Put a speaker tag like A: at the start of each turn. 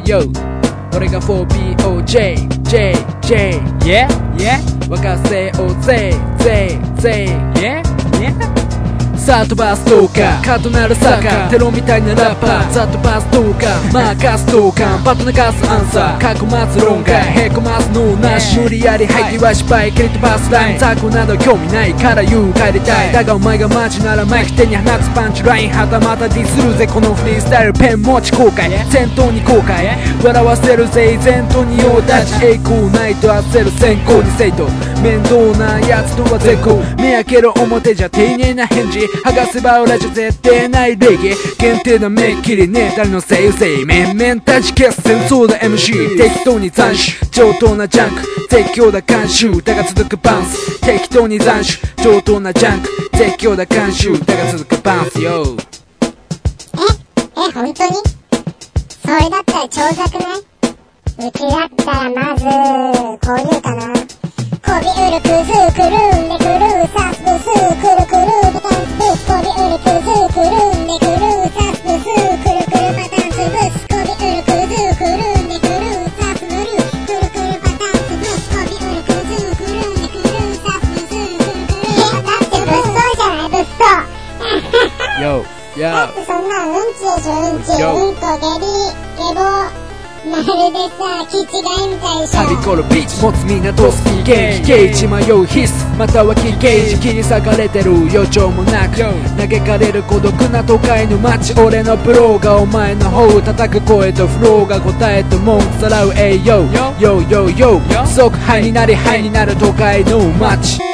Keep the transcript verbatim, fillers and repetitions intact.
A: Yo俺が フォービーオージェイ ジェイ ジェイ
B: Yeah Yeah
A: 沸かせようぜぜぜ
B: Yeah Yeah
A: さあ飛ばすとかカートなるサッカーテロみたいなラッパーザッとバスとかマーカスとかパッと流すアンサー過去待つ論外へこますのなし無理やり廃棄は失敗蹴り飛ばすラインザコなど興味ないから言う帰りたいだがお前がマジならマイク手に放つパンチラインはたまたディスるぜこのフリースタイルペン持ち後悔先頭に後悔笑わせるぜ前頭に用立ち栄光ないと焦る先行に生徒面倒なやつとは絶好目開けろ表じゃ丁寧な返事剥がせば俺じゃ絶対ない礼儀限定なめっきりね誰のせいせい面々たち決戦そうだ エムシー 適当に斬首上等なジャンク絶叫だ監修だが続くパンス適当に斬首上等なジャンク絶叫だ監修だが続くパンスよ
C: ええ本当にそれだったら長尺ないうちだったらまずこう言うかなこびうるくずくるんでくるさすぶすくるくるパタンスブスこびうるくずくるんでくるさすぶすくるくるパタンスブスこびうるくずくるんでくるさすぶるくるくるパタンスブスこびうるくずくるんでくるさすぶすくるくるパタンスブス物騒じゃない物騒
A: よ
C: だってそんなうんちでしょうんちうんこ下痢下坊まるでさ気違いみたいでしょ
A: はびこるビーチ持つみんなとスキーゲージゲージ迷う必須またはキーゲージ切り裂かれてる余剰もなく嘆かれる孤独な都会の街俺のブローがお前の方叩く声とフローが答えと文句さらう栄養ヨーヨーヨー即ハイになりハイになる都会の街